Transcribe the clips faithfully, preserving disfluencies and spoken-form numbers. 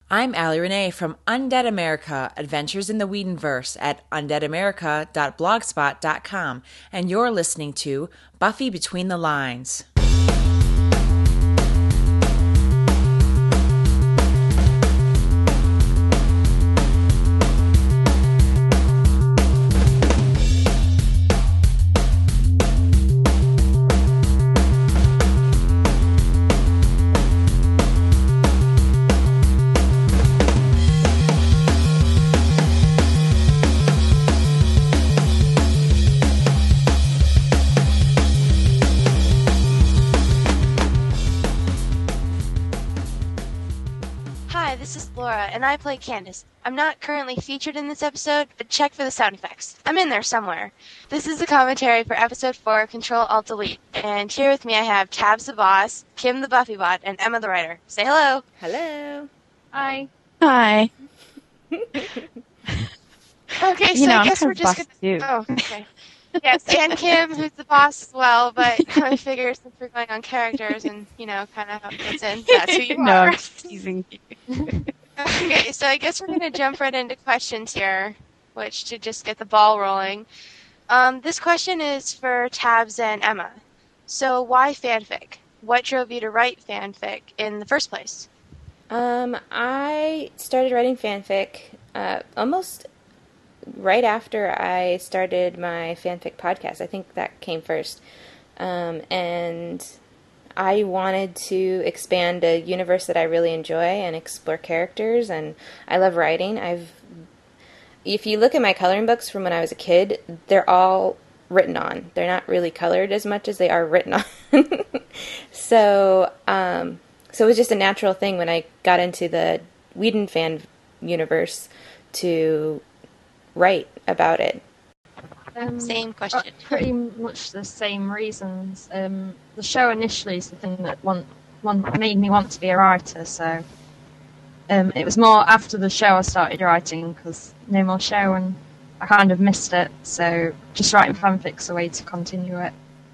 I'm Allie Renee from Undead America, Adventures in the Whedonverse at undead america dot blogspot dot com, and you're listening to Buffy Between the Lines. And I play Candace. I'm not currently featured in this episode, but check for the sound effects. I'm in there somewhere. This is the commentary for episode four, Control Alt Delete. And here with me I have Tabs the boss, Kim the Buffy bot, and Emma the writer. Say hello. Hello. Hi. Hi. Okay, so you know, I guess I'm we're just gonna... Oh, okay. Yes, and Kim, who's the boss as well, but I figure since we're going on characters and, you know, kind of how it fits in, that's who you no, are. I'm teasing you. Okay, so I guess we're going to jump right into questions here, which to just get the ball rolling. Um, this question is for Tabs and Emma. So why fanfic? What drove you to write fanfic in the first place? Um, I started writing fanfic uh, almost right after I started my fanfic podcast. I think that came first. Um, and I wanted to expand a universe that I really enjoy and explore characters, and I love writing. I've, if you look at my coloring books from when I was a kid, they're all written on. They're not really colored as much as they are written on. so, um, so it was just a natural thing when I got into the Whedon fan universe to write about it. Um, same question. Pretty much the same reasons. Um, the show initially is the thing that want, want, made me want to be a writer, so um, it was more after the show I started writing, because no more show and I kind of missed it, so just writing fanfic's a way to continue it.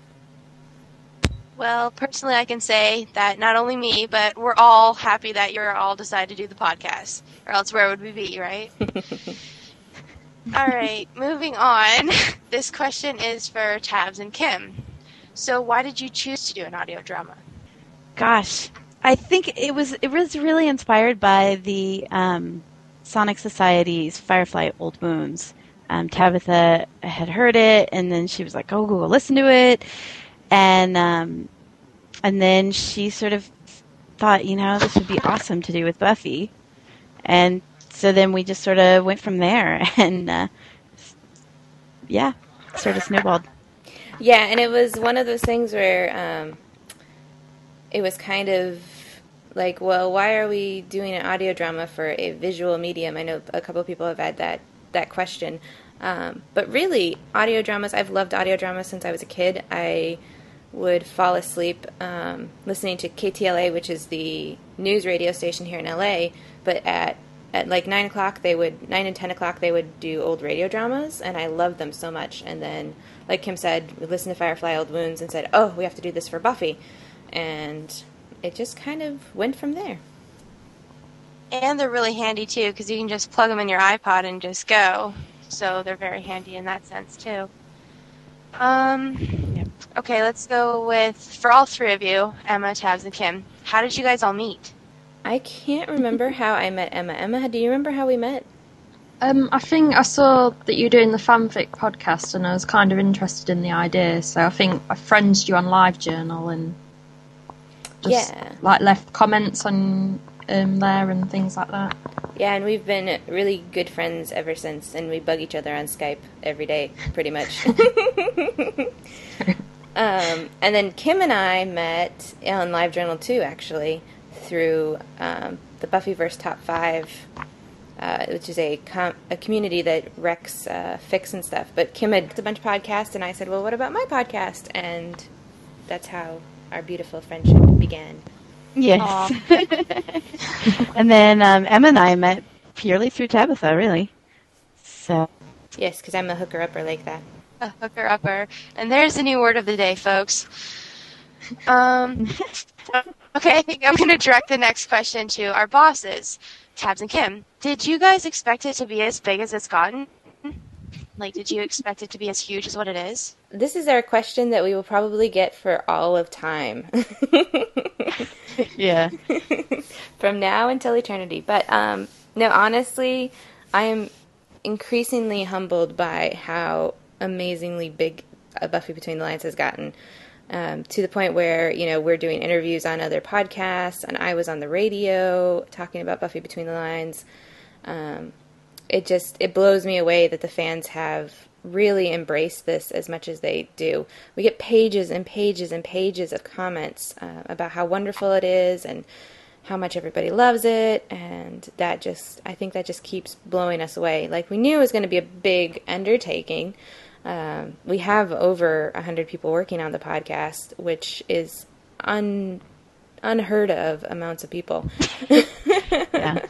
Well, personally I can say that not only me, but we're all happy that you're all decided to do the podcast, or else where would we be, right? All right, moving on. This question is for Tabs and Kim. So why did you choose to do an audio drama? Gosh, I think it was it was really inspired by the um, Sonic Society's Firefly Old Wounds. Um, Tabitha had heard it, and then she was like, "Oh, go listen to it," and um, and then she sort of thought, you know, this would be awesome to do with Buffy, and so then we just sort of went from there, and uh, yeah, sort of snowballed. Yeah, and it was one of those things where um, it was kind of like, well, why are we doing an audio drama for a visual medium? I know a couple of people have had that, that question. Um, but really, audio dramas, I've loved audio dramas since I was a kid. I would fall asleep um, listening to K T L A, which is the news radio station here in L A, but at At like nine o'clock, they would nine and ten o'clock they would do old radio dramas, and I loved them so much. And then, like Kim said, we listened to Firefly Old Wounds and said, "Oh, we have to do this for Buffy," and it just kind of went from there. And they're really handy too, because you can just plug them in your iPod and just go. So they're very handy in that sense too. Um. Yep. Okay, let's go with for all three of you, Emma, Tabs, and Kim. How did you guys all meet? I can't remember how I met Emma. Emma, do you remember how we met? Um, I think I saw that you were doing the fanfic podcast, and I was kind of interested in the idea, so I think I friended you on LiveJournal and just Yeah. like left comments on um, there and things like that. Yeah, and we've been really good friends ever since, and we bug each other on Skype every day, pretty much. um, and then Kim and I met on LiveJournal too, actually, through um, the Buffyverse Top five, uh, which is a com- a community that wrecks uh, fics and stuff. But Kim had a bunch of podcasts, and I said, well, what about my podcast? And that's how our beautiful friendship began. Yes. And then um, Emma and I met purely through Tabitha, really. So. Yes, because I'm a hooker-upper like that. A hooker-upper. And there's the new word of the day, folks. Um... Okay, I think I'm going to direct the next question to our bosses, Tabs and Kim. Did you guys expect it to be as big as it's gotten? Like, did you expect it to be as huge as what it is? This is our question that we will probably get for all of time. Yeah. From now until eternity. But, um, no, honestly, I am increasingly humbled by how amazingly big Buffy Between the Lines has gotten. Um, to the point where, you know, we're doing interviews on other podcasts, and I was on the radio talking about Buffy Between the Lines. Um, it just, it blows me away that the fans have really embraced this as much as they do. We get pages and pages and pages of comments uh, about how wonderful it is and how much everybody loves it, and that just, I think that just keeps blowing us away. Like, we knew it was going to be a big undertaking. Um, we have over one hundred people working on the podcast, which is un, unheard of amounts of people. Yeah.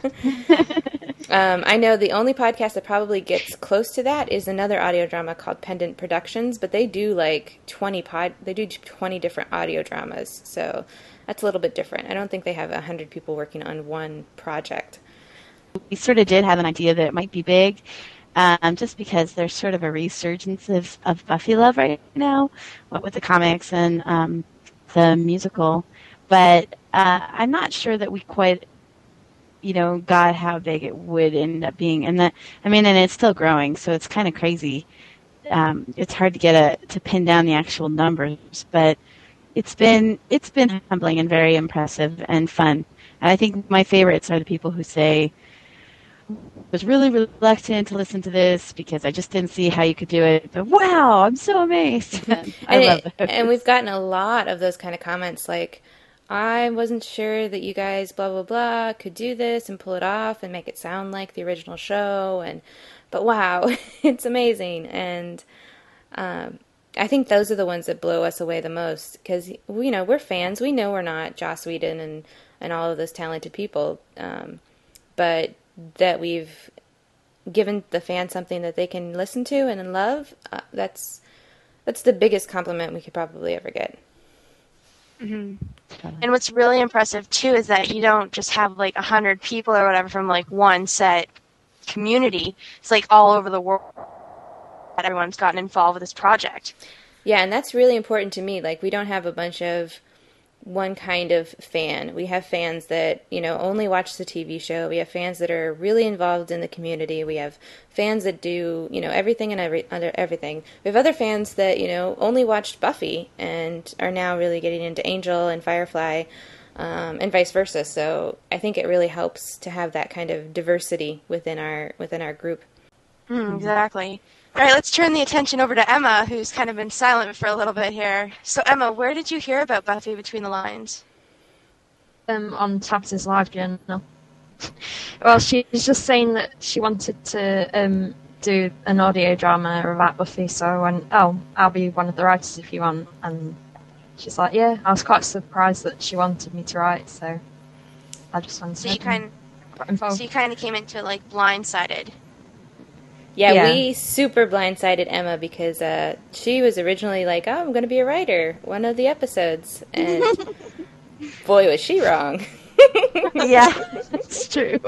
um, I know the only podcast that probably gets close to that is another audio drama called Pendant Productions, but they do like twenty pod, they do twenty different audio dramas, so that's a little bit different. I don't think they have one hundred people working on one project. We sort of did have an idea that it might be big. Um, just because there's sort of a resurgence of, of Buffy love right now, what with the comics and um, the musical. But uh, I'm not sure that we quite, you know, got how big it would end up being. And that, I mean, and it's still growing, so it's kind of crazy. Um, it's hard to get a to pin down the actual numbers, but it's been it's been humbling and very impressive and fun. And I think my favorites are the people who say, was really reluctant to listen to this because I just didn't see how you could do it. But wow, I'm so amazed. I and love it, those. And we've gotten a lot of those kind of comments like, I wasn't sure that you guys blah, blah, blah could do this and pull it off and make it sound like the original show. And But wow, it's amazing. And um, I think those are the ones that blow us away the most because, you know, we're fans. We know we're not Joss Whedon and, and all of those talented people. Um, but that we've given the fans something that they can listen to and love, uh, that's that's the biggest compliment we could probably ever get. Mm-hmm. And what's really impressive, too, is that you don't just have, like, one hundred people or whatever from, like, one set community. It's, like, all over the world that everyone's gotten involved with this project. Yeah, and that's really important to me. Like, we don't have a bunch of one kind of fan. We have fans that, you know, only watch the T V show. We have fans that are really involved in the community. We have fans that do, you know, everything and every under everything. We have other fans that, you know, only watched Buffy and are now really getting into Angel and Firefly, um, and vice versa. So I think it really helps to have that kind of diversity within our within our group. Mm, exactly. All right, let's turn the attention over to Emma, who's kind of been silent for a little bit here. So, Emma, where did you hear about Buffy Between the Lines? Um, on Tabs' live journal. Well, she's just saying that she wanted to um, do an audio drama about Buffy, so I went, oh, I'll be one of the writers if you want. And she's like, yeah, I was quite surprised that she wanted me to write, so I just wanted so to you kind of, So you kind of came into, like, blindsided. Yeah, Yeah. we super blindsided Emma because uh, she was originally like, oh, I'm going to be a writer, one of the episodes. And boy, was she wrong. Yeah, it's true.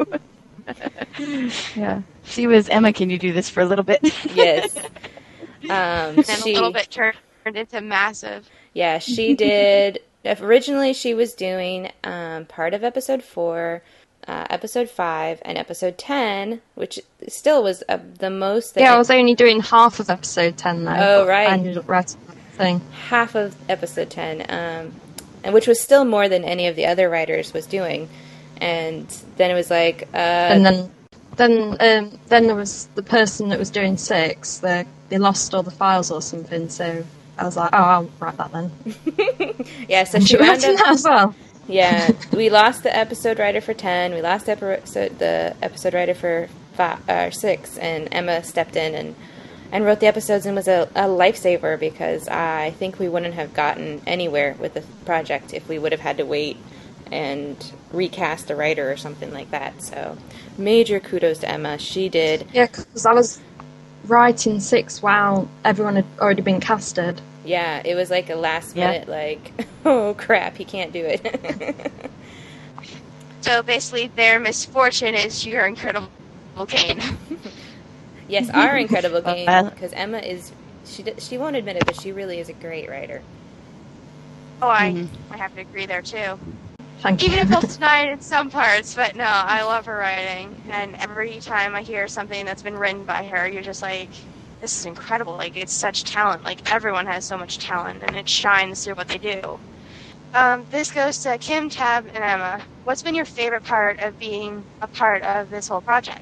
Yeah. She was, Emma, can you do this for a little bit? Yes. Um, And she, a little bit turned into massive. Yeah, she did. Originally, she was doing um, part of episode four, uh, episode five, and episode ten, which still was uh, the most. That Yeah, I was only doing half of episode ten though. Oh, but right. I ended up writing the thing. half of episode ten, um, and which was still more than any of the other writers was doing. And then it was like, uh, And then, then, um, then there was the person that was doing six. They they lost all the files or something. So I was like, oh, I'll write that then. yeah. So And she she wound wrote up. that as well. Yeah, we lost the episode writer for ten. We lost episode the episode writer for five, uh, six, and Emma stepped in and and wrote the episodes and was a, a lifesaver because I think we wouldn't have gotten anywhere with the project if we would have had to wait and recast a writer or something like that. So major kudos to Emma. She did. Yeah, because I was writing six while everyone had already been casted. Yeah, it was like a last Yeah. minute, like, oh crap, he can't do it. So basically, their misfortune is your incredible gain. Yes, our incredible game, Uh, because Emma is, she d- she won't admit it, but she really is a great writer. Oh, I, Mhm. I have to agree there too. Thank Even you. if I'll deny it in some parts, but no, I love her writing. And every time I hear something that's been written by her, you're just like, this is incredible. Like, it's such talent. Like, everyone has so much talent, and it shines through what they do. Um, this goes to Kim, Tab, and Emma. What's been your favorite part of being a part of this whole project?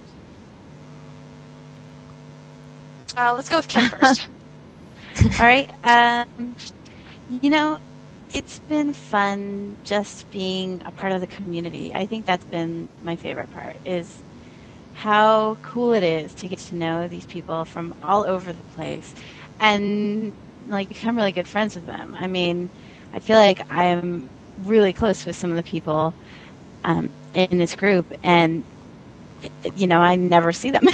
Uh, let's go with Kim first. All right. Um, you know, it's been fun just being a part of the community. I think that's been my favorite part, is how cool it is to get to know these people from all over the place and like become really good friends with them. I mean, I feel like I'm really close with some of the people um, in this group, and you know, I never see them.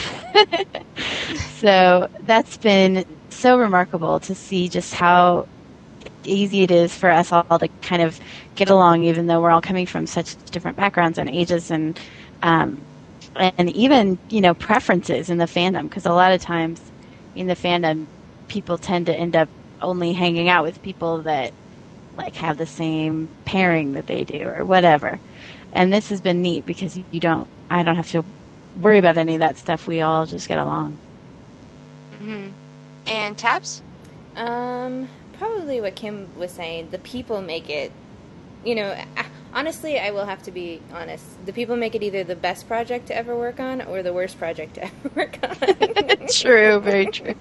So that's been so remarkable to see just how easy it is for us all to kind of get along, even though we're all coming from such different backgrounds and ages, and um, and even, you know, preferences in the fandom. Because a lot of times in the fandom, people tend to end up only hanging out with people that like have the same pairing that they do or whatever. And this has been neat because you don't, I don't have to worry about any of that stuff. We all just get along. Mm-hmm. And Tabs? Um, probably what Kim was saying. The people make it. You know, honestly, I will have to be honest. The people make it either the best project to ever work on or the worst project to ever work on. True, very true.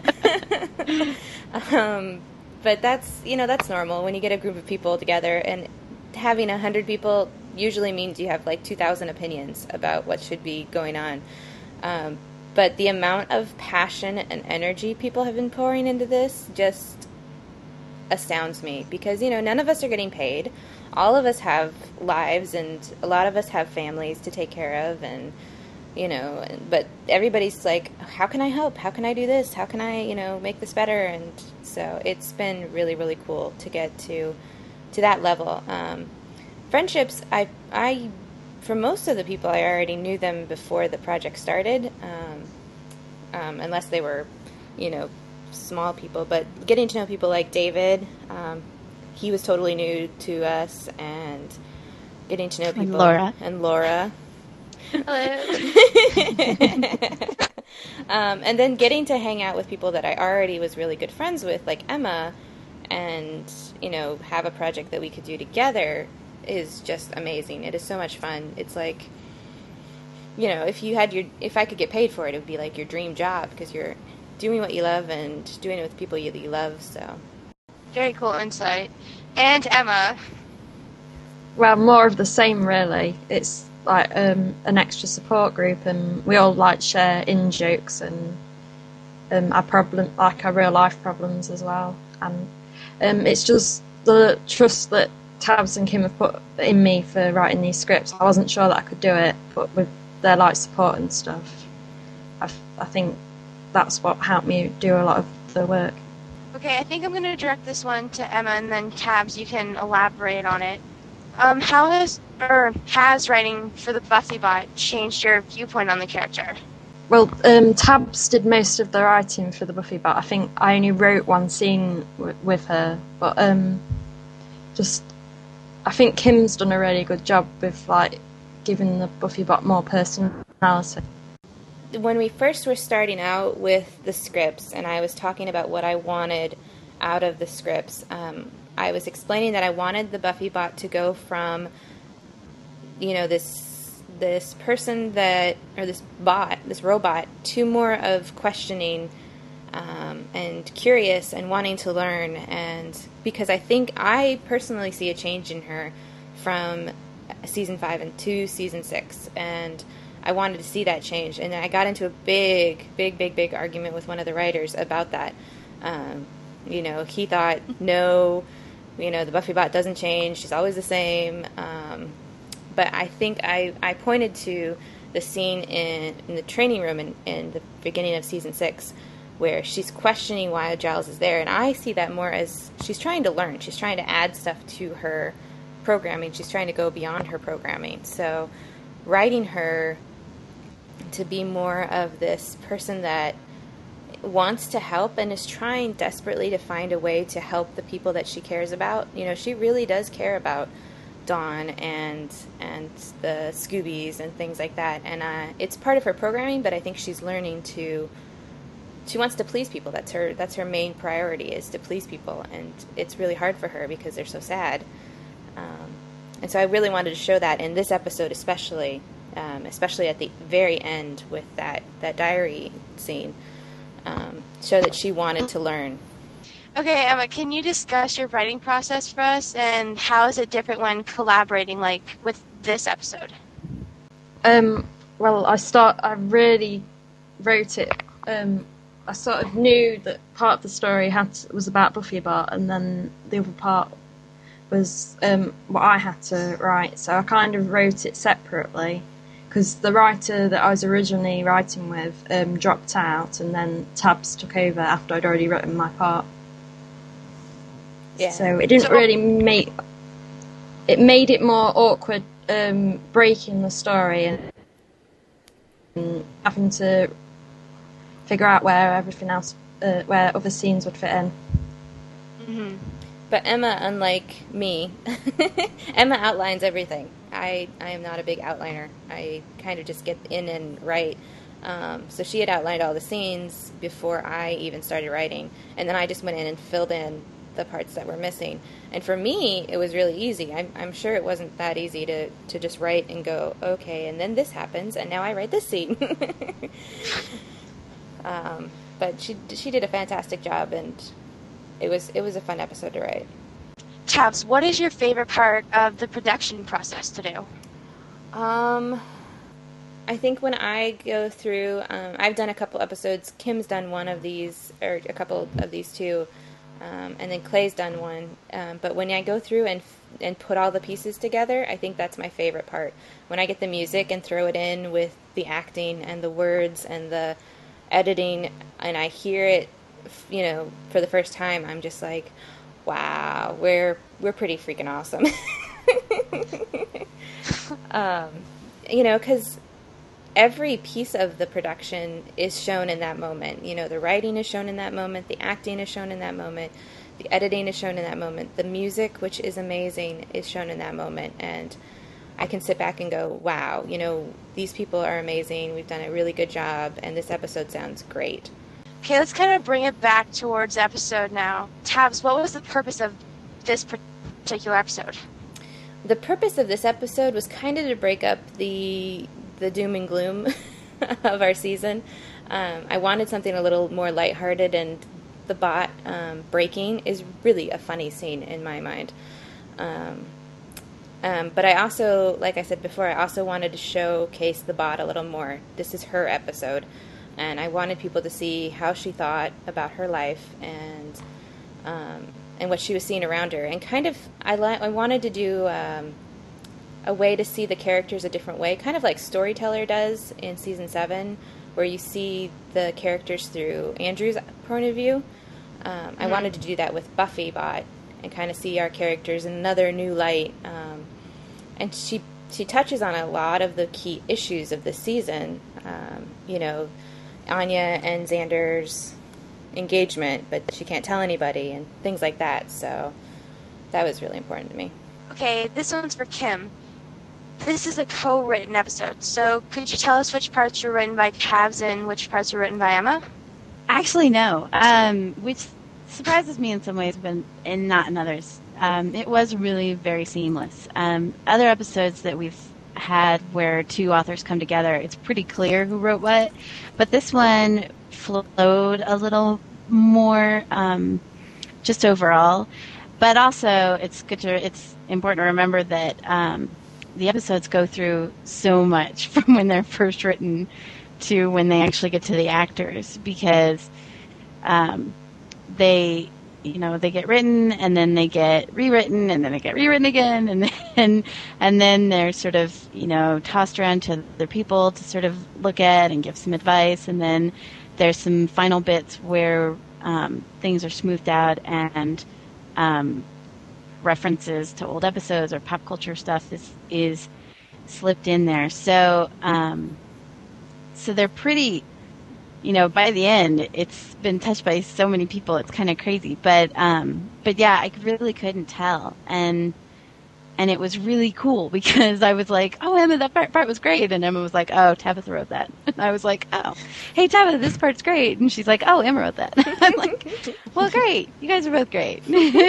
um, but that's, you know, that's normal when you get a group of people together, and having a hundred people usually means you have like two thousand opinions about what should be going on. Um, but the amount of passion and energy people have been pouring into this just astounds me, because, you know, none of us are getting paid. All of us have lives, and a lot of us have families to take care of, and, you know, but everybody's like, how can I help? How can I do this? How can I, you know, make this better? And so it's been really, really cool to get to to that level. Um, friendships, I, I, for most of the people, I already knew them before the project started, um, um, unless they were, you know, small people. But getting to know people like David, um, he was totally new to us, and getting to know people. And Laura. And Laura. Hello. um, and then getting to hang out with people that I already was really good friends with, like Emma, and, you know, have a project that we could do together is just amazing. It is so much fun. It's like, you know, if you had your, if I could get paid for it, it would be like your dream job, because you're doing what you love and doing it with people you, that you love. So Very cool insight. And Emma. Well, more of the same, really. It's like um, an extra support group, and we all like share in jokes and um, our problem, like our real life problems as well. And um, it's just the trust that Tabs and Kim have put in me for writing these scripts. I wasn't sure that I could do it, but with their like support and stuff, I, I think that's what helped me do a lot of the work. Okay, I think I'm going to direct this one to Emma, and then Tabs, you can elaborate on it. Um, how has, or has writing for the Buffy bot changed your viewpoint on the character? Well, um, Tabs did most of the writing for the Buffy bot. I think I only wrote one scene w- with her, but um, just I think Kim's done a really good job with like giving the Buffy bot more personality. when we first were starting out with the scripts, and I was talking about what I wanted out of the scripts, um, I was explaining that I wanted the Buffy bot to go from, you know, this this person that, or this bot, this robot, to more of questioning um, and curious and wanting to learn. And because I think I personally see a change in her from season five and to season six, and I wanted to see that change. And I got into a big, big, big, big argument with one of the writers about that. Um, you know, he thought, no, you know, the Buffy bot doesn't change. She's always the same. Um, but I think I, I pointed to the scene in, in the training room in, in the beginning of season six where she's questioning why Giles is there. And I see that more as she's trying to learn. She's trying to add stuff to her programming. She's trying to go beyond her programming. So writing her to be more of this person that wants to help and is trying desperately to find a way to help the people that she cares about. You know, she really does care about Dawn and and the Scoobies and things like that. And uh, it's part of her programming, but I think she's learning to, she wants to please people. That's her, that's her main priority, is to please people. And it's really hard for her because they're so sad. Um, and so I really wanted to show that in this episode especially, um, especially at the very end with that, that diary scene, um, show that she wanted to learn. Okay, Emma, can you discuss your writing process for us, and how is it different when collaborating, like, with this episode? Um, well, I start. I really wrote it. Um, I sort of knew that part of the story had to, was about Buffy Bot, and then the other part was um, what I had to write. So I kind of wrote it separately, because the writer that I was originally writing with um, dropped out, and then Tabs took over after I'd already written my part. Yeah. So it didn't So- really make it made it more awkward um, breaking the story and, and having to figure out where everything else, uh, where other scenes would fit in. Mm-hmm. But Emma, unlike me, Emma outlines everything. I, I am not a big outliner. I kind of just get in and write. Um, so she had outlined all the scenes before I even started writing. And then I just went in and filled in the parts that were missing. And for me, it was really easy. I'm, I'm sure it wasn't that easy to, to just write and go, okay, and then this happens, and now I write this scene. um, but she she did a fantastic job, and it was it was a fun episode to write. Tabs, what is your favorite part of the production process to do? Um, I think when I go through, um, I've done a couple episodes. Kim's done one of these, or a couple of these too. Um, and then Clay's done one. Um, but when I go through and and put all the pieces together, I think that's my favorite part. When I get the music and throw it in with the acting and the words and the editing, and I hear it, you know, for the first time, I'm just like, wow, we're we're pretty freaking awesome. um, you know, because every piece of the production is shown in that moment. You know, the writing is shown in that moment, the acting is shown in that moment, the editing is shown in that moment, the music, which is amazing, is shown in that moment. And I can sit back and go, wow, you know, these people are amazing, we've done a really good job, and this episode sounds great. Okay, let's kind of bring it back towards the episode now. Tabs, what was the purpose of this particular episode? The purpose of this episode was kind of to break up the the doom and gloom of our season. Um, I wanted something a little more lighthearted, and the bot um, breaking is really a funny scene in my mind. Um, um, but I also, like I said before, I also wanted to showcase the bot a little more. This is her episode, and I wanted people to see how she thought about her life and um, and what she was seeing around her. And kind of, I, li- I wanted to do um, a way to see the characters a different way, kind of like Storyteller does in season seven, where you see the characters through Andrew's point of view. Um, mm-hmm. I wanted to do that with Buffy Bot and kind of see our characters in another new light. Um, and she she touches on a lot of the key issues of this season. Um, you know, Anya and Xander's engagement, but she can't tell anybody, and things like that. So that was really important to me. Okay, this one's for Kim. This is a co-written episode, so could you tell us which parts were written by Tabs and which parts were written by Emma? Actually, no. Um, which surprises me in some ways, but and not in others. Um, it was really very seamless. Um, other episodes that we've had where two authors come together, it's pretty clear who wrote what. But this one flowed a little more, um, just overall. But also, it's good to it's important to remember that. Um, The episodes go through so much from when they're first written to when they actually get to the actors, because um, they, you know, they get written and then they get rewritten and then they get rewritten again, and then and then they're sort of, you know, tossed around to other people to sort of look at and give some advice, and then there's some final bits where um, things are smoothed out and um, references to old episodes or pop culture stuff is is slipped in there. So um, so they're pretty, you know, by the end, it's been touched by so many people. It's kind of crazy, but um, but yeah, I really couldn't tell, and and it was really cool because I was like, oh, Emma, that part, part was great, and Emma was like, oh, Tabitha wrote that. And I was like, oh, hey, Tabitha, this part's great, and she's like, oh, Emma wrote that. I'm like, well, great, you guys are both great.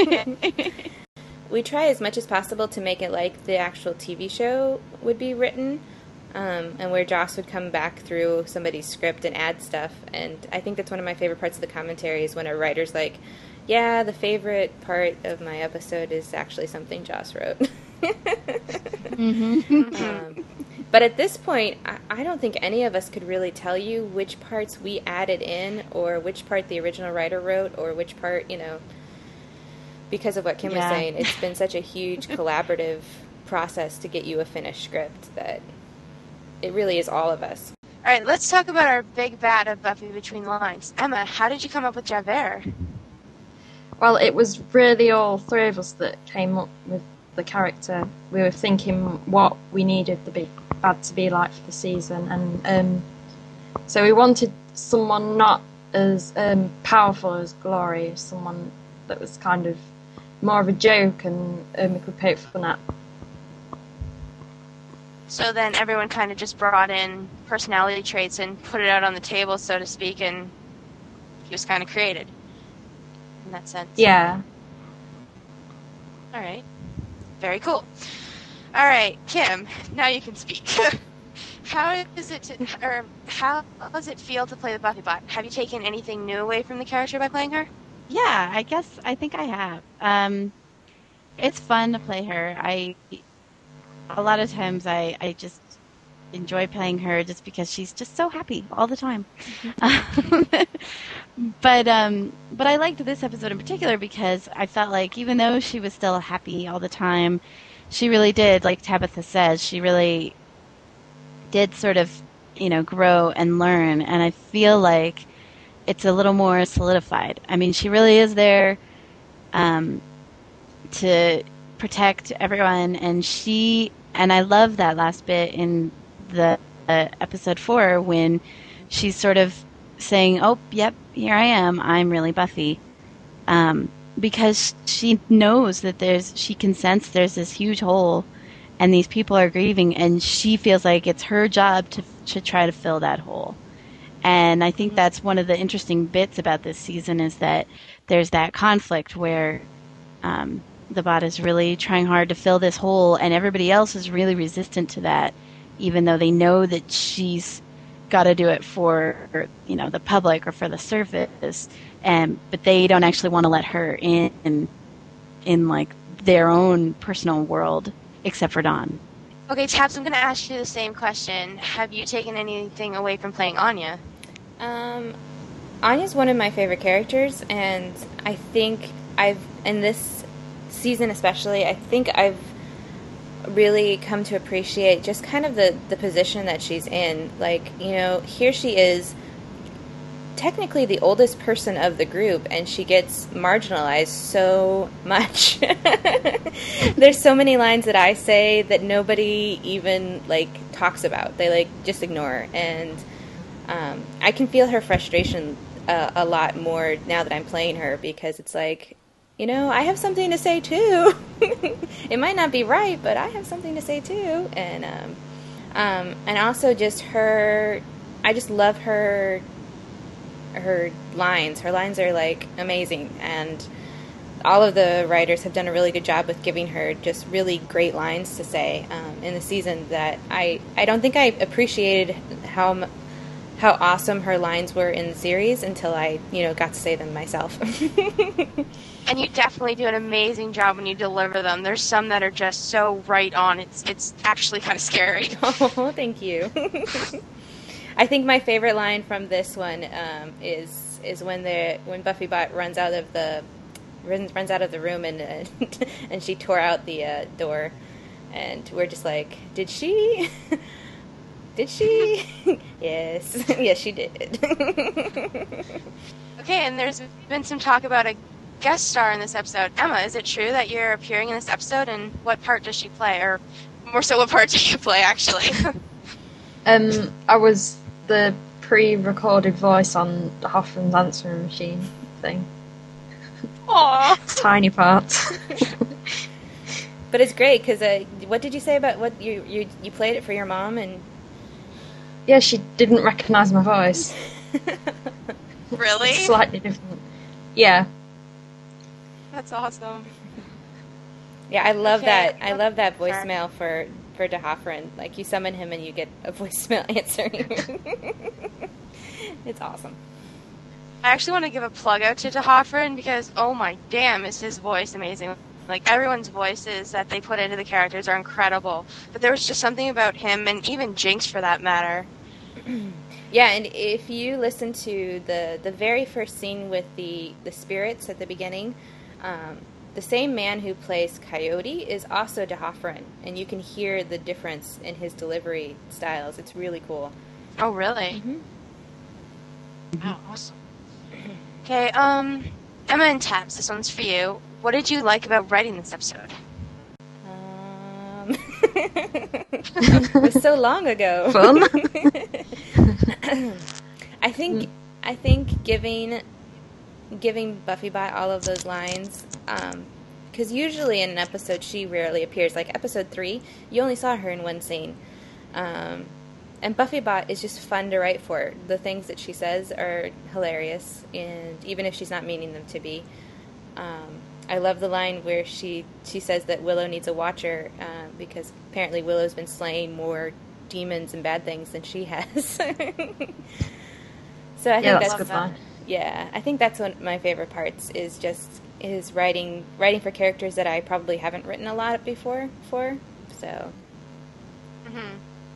We try as much as possible to make it like the actual T V show would be written. Um, and where Joss would come back through somebody's script and add stuff. And I think that's one of my favorite parts of the commentary is when a writer's like, yeah, the favorite part of my episode is actually something Joss wrote. mm-hmm. um, but at this point, I, I don't think any of us could really tell you which parts we added in or which part the original writer wrote or which part, you know, because of what Kim yeah. was saying. It's been such a huge collaborative process to get you a finished script that it really is all of us. All right, let's talk about our big bad of Buffy Between the Lines. Emma, how did you come up with Javert? Well, it was really all three of us that came up with the character. We were thinking what we needed the big bad to be like for the season, and um, so we wanted someone not as um, powerful as Glory, someone that was kind of more of a joke and um, we could poke fun at. So then everyone kind of just brought in personality traits and put it out on the table, so to speak, and he was kind of created in that sense. Yeah. All right. Very cool. All right, Kim, now you can speak. How is it to, or how does it feel to play the Buffy bot? Have you taken anything new away from the character by playing her? Yeah, I guess I think I have. Um, it's fun to play her. I a lot of times I, I just enjoy playing her just because she's just so happy all the time. Mm-hmm. but um, but I liked this episode in particular because I felt like even though she was still happy all the time, she really did, like Tabitha says, she really did sort of, you know, grow and learn. And I feel like it's a little more solidified. I mean, she really is there um, to protect everyone, and she and I love that last bit in the uh, episode four when she's sort of saying, "Oh, yep, here I am. I'm really Buffy," um, because she knows that there's she can sense there's this huge hole, and these people are grieving, and she feels like it's her job to to try to fill that hole. And I think that's one of the interesting bits about this season is that there's that conflict where um, the bot is really trying hard to fill this hole, and everybody else is really resistant to that, even though they know that she's got to do it for, you know, the public or for the surface, and but they don't actually want to let her in, in, in like their own personal world, except for Dawn. Okay, Tabs, I'm going to ask you the same question. Have you taken anything away from playing Anya? Um, Anya's one of my favorite characters, and I think I've, in this season especially, I think I've really come to appreciate just kind of the, the position that she's in. Like, you know, here she is, technically the oldest person of the group, and she gets marginalized so much. There's so many lines that I say that nobody even, like, talks about. They, like, just ignore. And um, I can feel her frustration uh, a lot more now that I'm playing her, because it's like, you know, I have something to say, too. It might not be right, but I have something to say, too. And, um, um, and also just her, I just love her her lines. Her lines are, like, amazing, and all of the writers have done a really good job with giving her just really great lines to say um, in the season that I, I don't think I appreciated how how awesome her lines were in the series until I, you know, got to say them myself. And you definitely do an amazing job when you deliver them. There's some that are just so right on. It's it's actually kind of scary. Oh, thank you. I think my favorite line from this one um, is is when the when Buffy Bot runs out of the runs, runs out of the room and uh, and she tore out the uh, door, and we're just like, did she Did she? Yes. Yes, she did. Okay, and there's been some talk about a guest star in this episode. Emma, is it true that you're appearing in this episode, and what part does she play? Or more so, what part do you play, actually? Um, I was the pre-recorded voice on the Hoffman's answering machine thing. Aww. Tiny part. But it's great, because uh, what did you say about what you, you you played it for your mom? And Yeah, she didn't recognise my voice. Really? Slightly different. Yeah. That's awesome. Yeah, I love Okay. that. I love that Sorry. voicemail for for DeHoffrin. Like, you summon him and you get a voicemail answering. It's awesome. I actually want to give a plug out to DeHoffrin because, oh my damn, is his voice amazing. Like, everyone's voices that they put into the characters are incredible. But there was just something about him, and even Jinx for that matter. Yeah, and if you listen to the the very first scene with the the spirits at the beginning, um, the same man who plays Coyote is also DeHoffrin, and you can hear the difference in his delivery styles. It's really cool. Oh, really? Mm-hmm. Oh, awesome. Okay, um, Emma and Tabs, this one's for you. What did you like about writing this episode? Um, it was so long ago. Fun. I think I think giving giving BuffyBot all of those lines, because usually in an episode she rarely appears. Like episode three, you only saw her in one scene, um, and BuffyBot is just fun to write for. The things that she says are hilarious, and even if she's not meaning them to be. Um, I love the line where she she says that Willow needs a watcher uh, because apparently Willow's been slaying more demons and bad things than she has. So I think Yeah, that's that's a good line. yeah, I think that's one of my favorite parts is just is writing writing for characters that I probably haven't written a lot before for. So Mm-hmm.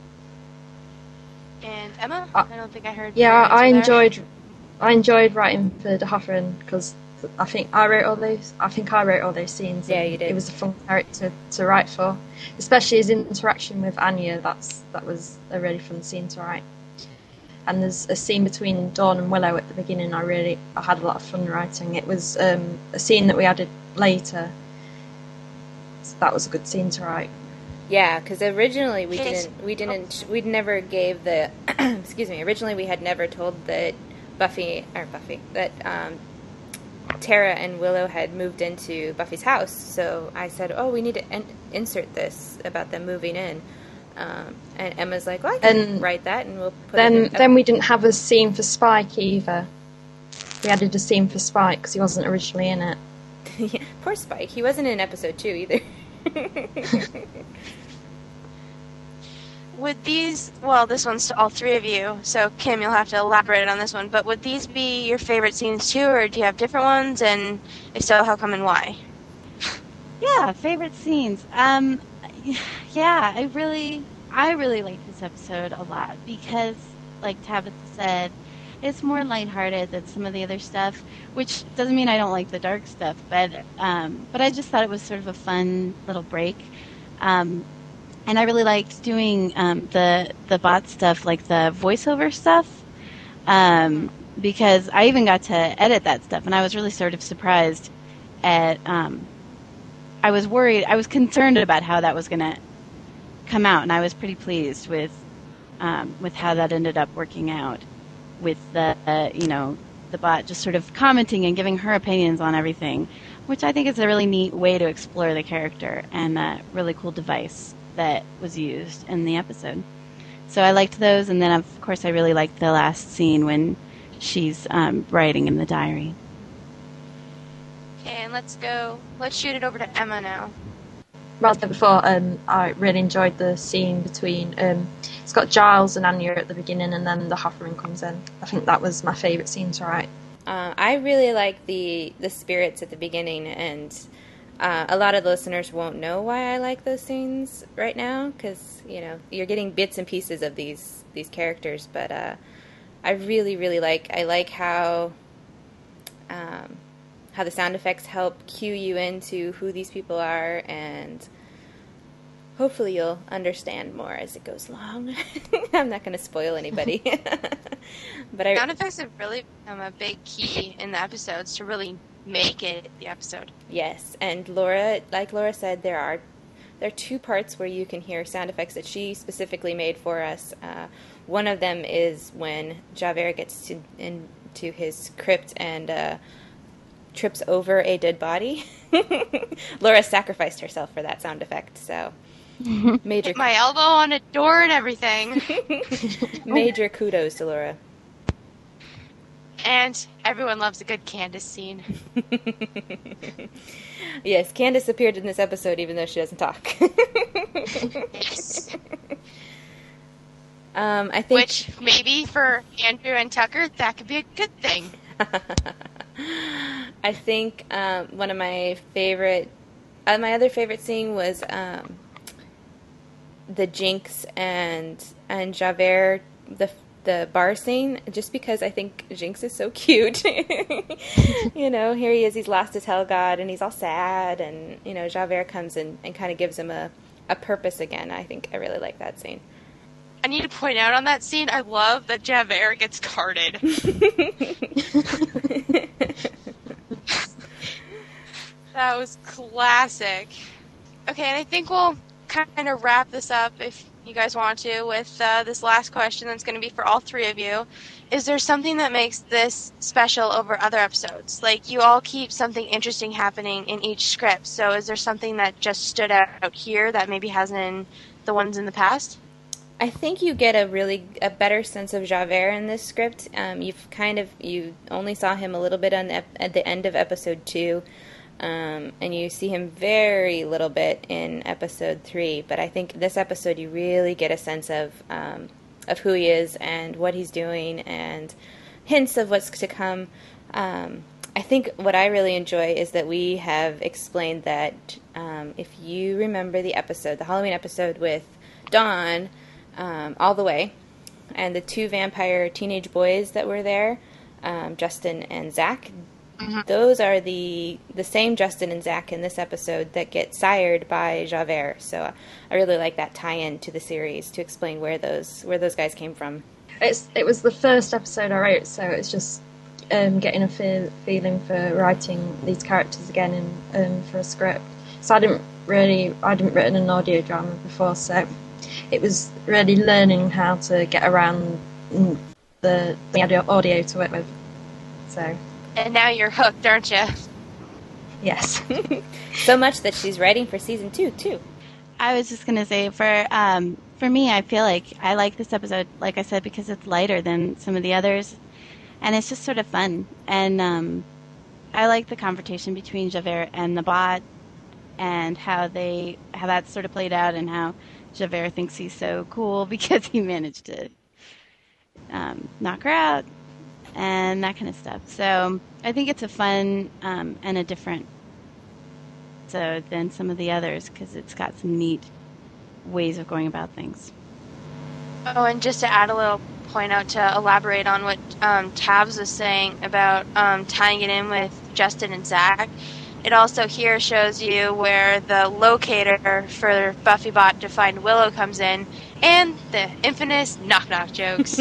And Emma? Uh, I don't think I heard. Yeah, your I answer there. enjoyed I enjoyed writing for DeHoffrin because I think I wrote all those. I think I wrote all those scenes. Yeah, and you did. It was a fun character to write for, especially his interaction with Anya. That's that was a really fun scene to write. And there's a scene between Dawn and Willow at the beginning. I really I had a lot of fun writing. It was um, a scene that we added later. So that was a good scene to write. yeah, because originally we Yes. didn't we didn't we never gave the excuse me. Originally we had never told that Buffy or Buffy that um, Tara and Willow had moved into Buffy's house. So I said, "Oh, we need to in- insert this about them moving in." Um, and Emma's like, "Well, I can And write that, and we'll put Then it." In then we didn't have a scene for Spike either. We added a scene for Spike because he wasn't originally in it. Yeah, poor Spike. He wasn't in episode two either. Would these, well, this one's to all three of you, so Kim, you'll have to elaborate on this one, but would these be your favorite scenes too, or do you have different ones, and if so, how come and why? Yeah, favorite scenes. Um, yeah, I really, I really like this episode a lot because, like Tabitha said, it's more lighthearted than some of the other stuff. Which doesn't mean I don't like the dark stuff, but um, but I just thought it was sort of a fun little break. Um, and I really liked doing um, the the bot stuff, like the voiceover stuff, um, because I even got to edit that stuff, and I was really sort of surprised at. Um, I was worried. I was concerned about how that was going to come out, and I was pretty pleased with um, with how that ended up working out. With the uh, you know the bot just sort of commenting and giving her opinions on everything, which I think is a really neat way to explore the character and a really cool device that was used in the episode. So I liked those, and then of course I really liked the last scene when she's um, writing in the diary. Okay, and let's go, let's shoot it over to Emma now. As I said before, um, I really enjoyed the scene between. Um, it's got Giles and Anya at the beginning, and then the Hoffman comes in. I think that was my favourite scene to write. Uh, I really like the the spirits at the beginning, and uh, a lot of the listeners won't know why I like those scenes right now, because you know you're getting bits and pieces of these these characters. But uh, I really, really like I like how um, how the sound effects help cue you into who these people are, and hopefully you'll understand more as it goes along. I'm not going to spoil anybody. But I, sound effects have really become a big key in the episodes to really make it the episode. Yes, and Laura, like Laura said, there are there are two parts where you can hear sound effects that she specifically made for us. Uh, one of them is when Javert gets to, into his crypt and uh, trips over a dead body. Laura sacrificed herself for that sound effect, so major Hit my elbow on a door and everything. major kudos to Laura. And everyone loves a good Candace scene. Yes, Candace appeared in this episode even though she doesn't talk. Yes. Um, I think Which, maybe for Andrew and Tucker, that could be a good thing. I think um, one of my favorite, uh, my other favorite scene was um, the Jinx and and Javert, the the bar scene, just because I think Jinx is so cute. You know, here he is, he's lost his hell god, and he's all sad, and, you know, Javert comes in and kind of gives him a, a purpose again. I think I really like that scene. I need to point out on that scene, I love that Javert gets carded. That was classic. Okay, and I think we'll kind of wrap this up, if you guys want to, with uh, this last question that's going to be for all three of you. Is there something that makes this special over other episodes? Like, you all keep something interesting happening in each script, so is there something that just stood out here that maybe hasn't in the ones in the past? I think you get a really a better sense of Javert in this script. Um, you've kind of you only saw him a little bit on ep- at the end of episode two, um, and you see him very little bit in episode three. But I think this episode you really get a sense of um, of who he is and what he's doing, and hints of what's to come. Um, I think what I really enjoy is that we have explained that um, if you remember the episode, the Halloween episode with Dawn. Um, all the way, and the two vampire teenage boys that were there, um, Justin and Zach, mm-hmm. Those are the the same Justin and Zach in this episode that get sired by Javert. So I really like that tie-in to the series to explain where those where those guys came from. It's it was the first episode I wrote, so it's just um, getting a feel, feeling for writing these characters again in um, for a script. So I didn't really I didn't written an audio drama before, so. It was really learning how to get around the, the audio, audio to work with. So. And now you're hooked, aren't you? Yes. So much that she's writing for season two, too. I was just going to say, for um, for me, I feel like I like this episode, like I said, because it's lighter than some of the others. And it's just sort of fun. And um, I like the confrontation between Javert and the bot, and how they how that sort of played out, and how Javert thinks he's so cool because he managed to um, knock her out and that kind of stuff. So I think it's a fun um, and a different episode than some of the others because it's got some neat ways of going about things. Oh, and just to add a little point out to elaborate on what um, Tabs was saying about um, tying it in with Justin and Zach, it also here shows you where the locator for BuffyBot to find Willow comes in, and the infamous knock-knock jokes.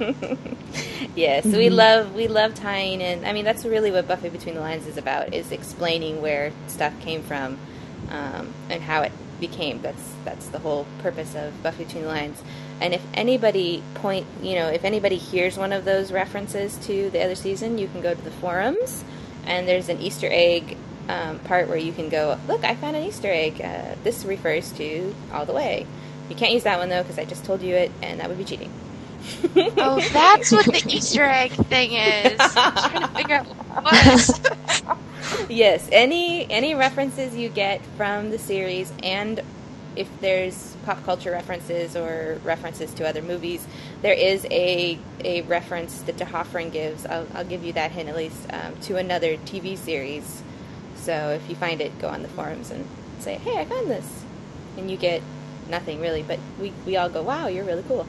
Yes, we love we love tying in. I mean, that's really what Buffy Between the Lines is about: is explaining where stuff came from um, and how it became. That's that's the whole purpose of Buffy Between the Lines. And if anybody point, you know, if anybody hears one of those references to the other season, you can go to the forums, and there's an Easter egg. Um, part where you can go, look, I found an Easter egg. Uh, this refers to All the Way. You can't use that one, though, because I just told you it, and that would be cheating. Oh, that's what the Easter egg thing is. I'm trying to figure out what it was. Yes, any any references you get from the series, and if there's pop culture references or references to other movies, there is a a reference that De Hoffring gives. I'll, I'll give you that hint at least, um, to another T V series. So if you find it, go on the forums and say, hey, I found this. And you get nothing, really. But we, we all go, wow, you're really cool.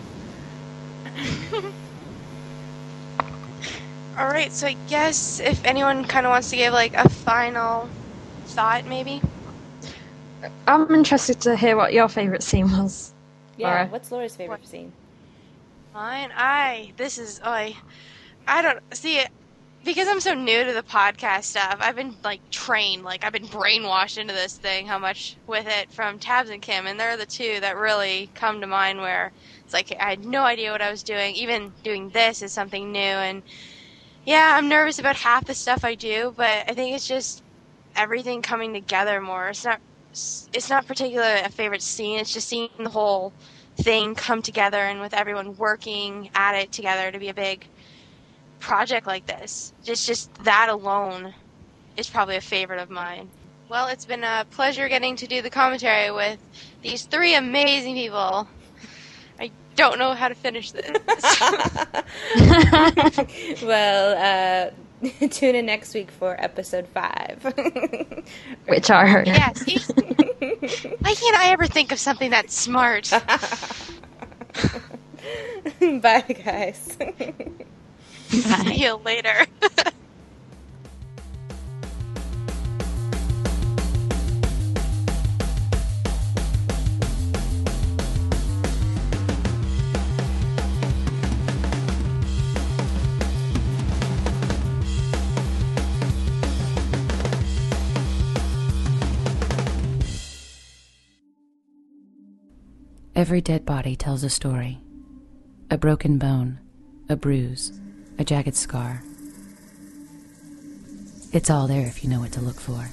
All right, so I guess if anyone kind of wants to give, like, a final thought, maybe? I'm interested to hear what your favourite scene was. Yeah, Laura. what's Laura's favorite scene? Mine, I this is oh, I I don't see it because I'm so new to the podcast stuff. I've been like trained, like I've been brainwashed into this thing. How much with it from Tabs and Kim, and they're the two that really come to mind. Where it's like I had no idea what I was doing. Even doing this is something new, and yeah, I'm nervous about half the stuff I do, but I think it's just everything coming together more. It's not it's not particularly a favorite scene. It's just seeing the whole thing come together and with everyone working at it together to be a big project like this. Just just that alone is probably a favorite of mine. Well, it's been a pleasure getting to do the commentary with these three amazing people. I don't know how to finish this. Well, uh, tune in next week for episode five. Which are... Yeah, see? Why can't I ever think of something that's smart? Bye, guys. See you later. Every dead body tells a story. A broken bone, a bruise, a jagged scar. It's all there if you know what to look for.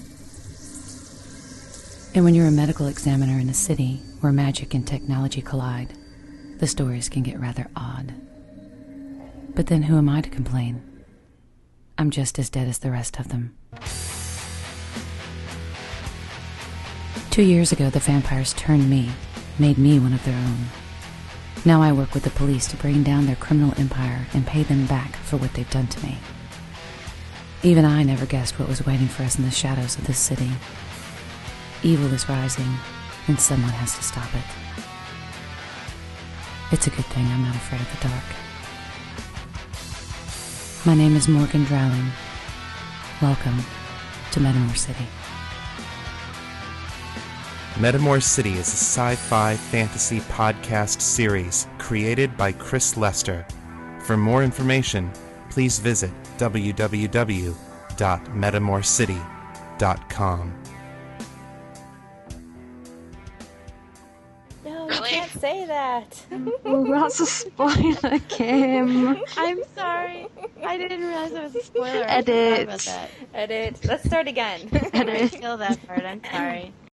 And when you're a medical examiner in a city where magic and technology collide, the stories can get rather odd. But then who am I to complain? I'm just as dead as the rest of them. Two years ago, the vampires turned me, made me one of their own. Now I work with the police to bring down their criminal empire and pay them back for what they've done to me. Even I never guessed what was waiting for us in the shadows of this city. Evil is rising, and someone has to stop it. It's a good thing I'm not afraid of the dark. My name is Morgan Drowling. Welcome to Metamor City. Metamor City is a sci-fi fantasy podcast series created by Chris Lester. For more information, please visit w w w dot metamor city dot com. No, you Really? can't say that. Oh, that's a spoiler, Kim. I'm sorry. I didn't realize it was a spoiler. I Edit. forgot about that. Edit. Let's start again. I didn't feel that part. I'm sorry.